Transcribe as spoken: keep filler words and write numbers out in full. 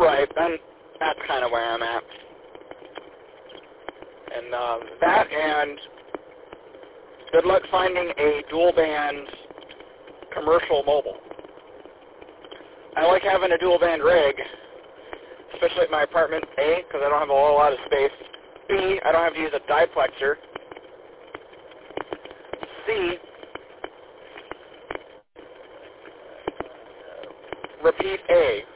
Right, then that's kind of where I'm at. And um, that and good luck finding a dual band commercial mobile. I like having a dual band rig, especially at my apartment, A, because I don't have a whole lot of space. B, I don't have to use a diplexer. C, repeat A.